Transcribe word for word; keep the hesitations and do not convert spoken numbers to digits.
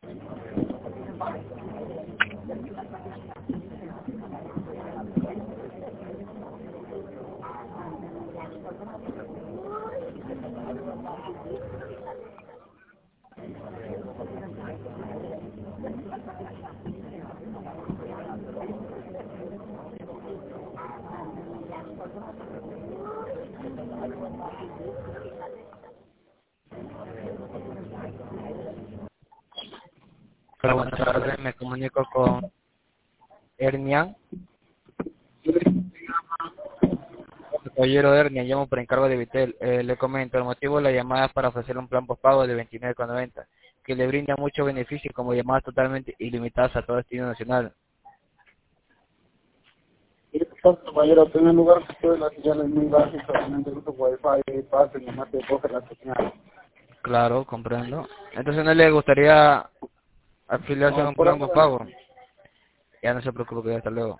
Hola, buenas tardes. Me comunico con Ernian. Caballero Ernian, llamo por encargo de Vitel. Eh, le comento, el motivo de la llamada es para ofrecerle un plan postpago de veintinueve con noventa, que le brinda muchos beneficios como llamadas totalmente ilimitadas a todo destino nacional. Y esto, caballero, en primer lugar, pues la señal es muy básica, solamente uso Wi-Fi, pase, nomás te coge la señal. Claro, comprendo. Entonces, ¿no le gustaría afiliarse a No, un por plan ahora no. postpago? Ya no se preocupe, que hasta luego.